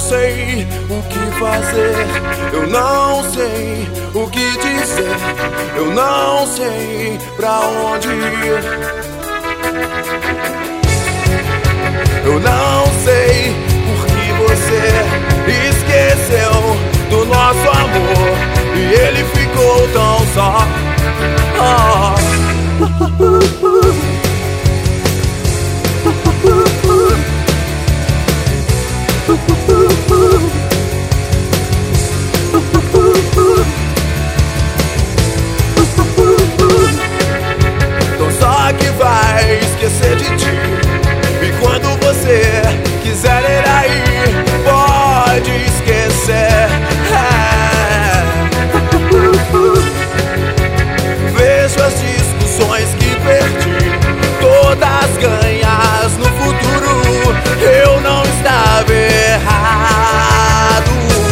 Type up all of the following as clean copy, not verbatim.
sei o que fazer, eu não sei o que dizer, eu não sei pra onde ir. Eu não sei por que você esqueceu do nosso amor e ele ficou tão só. Então só que vai esquecer de ti, e quando você quiser ir aí, pode esquecer. Vejo as discussões que perdi, todas ganhas no futuro. Eu não estava errado.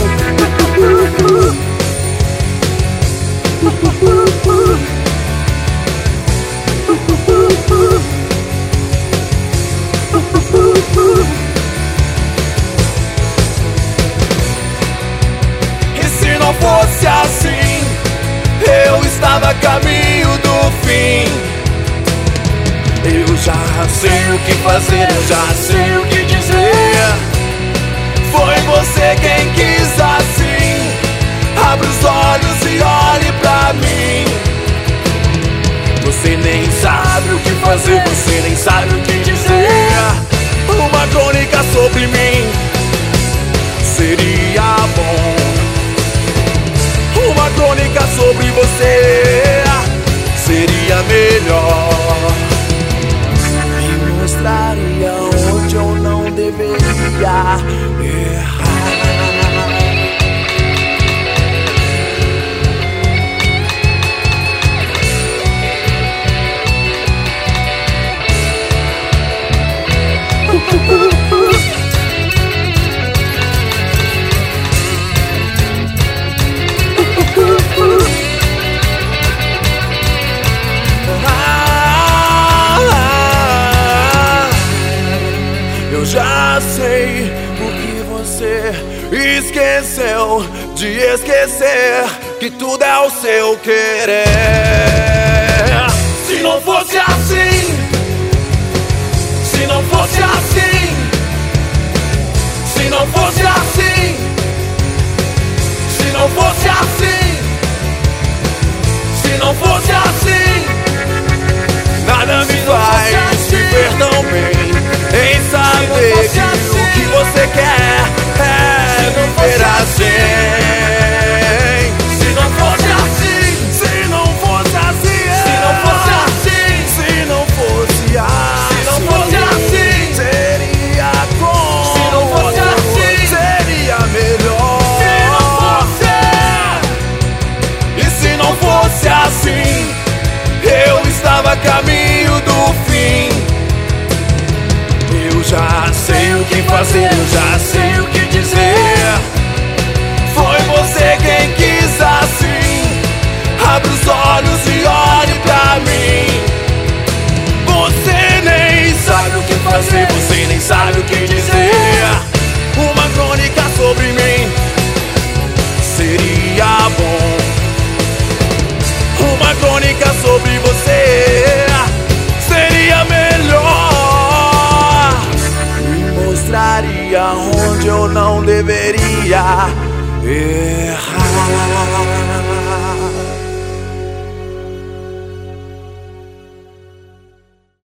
E se não fosse assim, eu estava a caminho do fim. Eu já sei o que fazer, eu já sei o que dizer. Foi você quem quis assim. Abre os olhos e olhe pra mim. Você nem sabe o que fazer, você nem sabe o que dizer. Uma crônica sobre mim seria bom. Uma crônica sobre você seria melhor. Me mostraria onde eu não deveria errar. Eu já sei o que você esqueceu de esquecer, que tudo é o seu querer. Se não fosse assim, se não fosse assim, se não fosse assim, se não fosse assim, se não fosse assim, nada me faz viver tão bem em saber que o que você quer é viver assim. Se não fosse assim, se não fosse assim, se não fosse assim, se não fosse assim, se não fosse assim, seria como? Se não fosse assim, seria melhor. Se não fosse, e se não fosse assim, eu estava a caminho do fim. Eu já sei o que fazer, eu já sei o que dizer. Foi você quem quis assim. Abre os olhos e olhe pra mim. Você nem sabe o que fazer, você nem sabe o que dizer. Uma crônica sobre mim seria bom. Uma crônica sobre você seria melhor. Mostraria onde eu não deveria errar.